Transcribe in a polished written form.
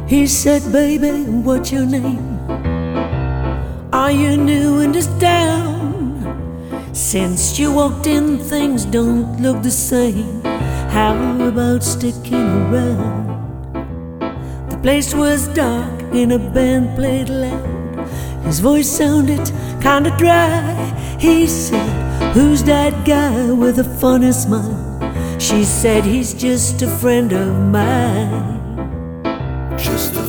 He said, baby, what's your name? Are you new in this town? Since you walked in, things don't look the same. How about sticking around? The place was dark and a band played loud. His voice sounded kinda dry. He said, who's that guy with a funny smile? She said, he's just a friend of mine. Just a